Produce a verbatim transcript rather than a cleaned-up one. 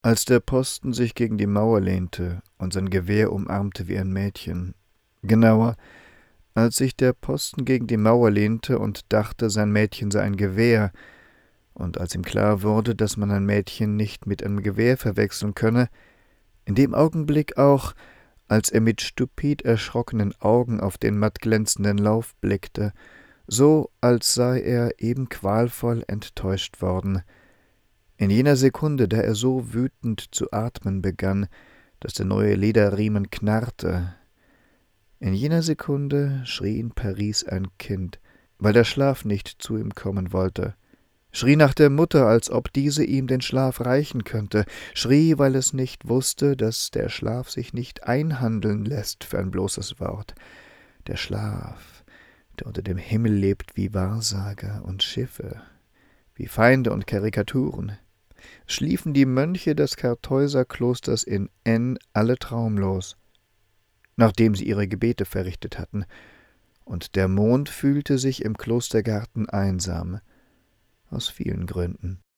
Als der Posten sich gegen die Mauer lehnte und sein Gewehr umarmte wie ein Mädchen, genauer, als sich der Posten gegen die Mauer lehnte und dachte, sein Mädchen sei ein Gewehr, und als ihm klar wurde, dass man ein Mädchen nicht mit einem Gewehr verwechseln könne, in dem Augenblick auch, als er mit stupid erschrockenen Augen auf den mattglänzenden Lauf blickte, so als sei er eben qualvoll enttäuscht worden. In jener Sekunde, da er so wütend zu atmen begann, dass der neue Lederriemen knarrte, in jener Sekunde schrie in Paris ein Kind, weil der Schlaf nicht zu ihm kommen wollte, schrie nach der Mutter, als ob diese ihm den Schlaf reichen könnte, schrie, weil es nicht wusste, dass der Schlaf sich nicht einhandeln lässt für ein bloßes Wort. Der Schlaf, der unter dem Himmel lebt wie Wahrsager und Schiffe, wie Feinde und Karikaturen. Schliefen die Mönche des Kartäuserklosters in N alle traumlos, nachdem sie ihre Gebete verrichtet hatten, und der Mond fühlte sich im Klostergarten einsam, aus vielen Gründen.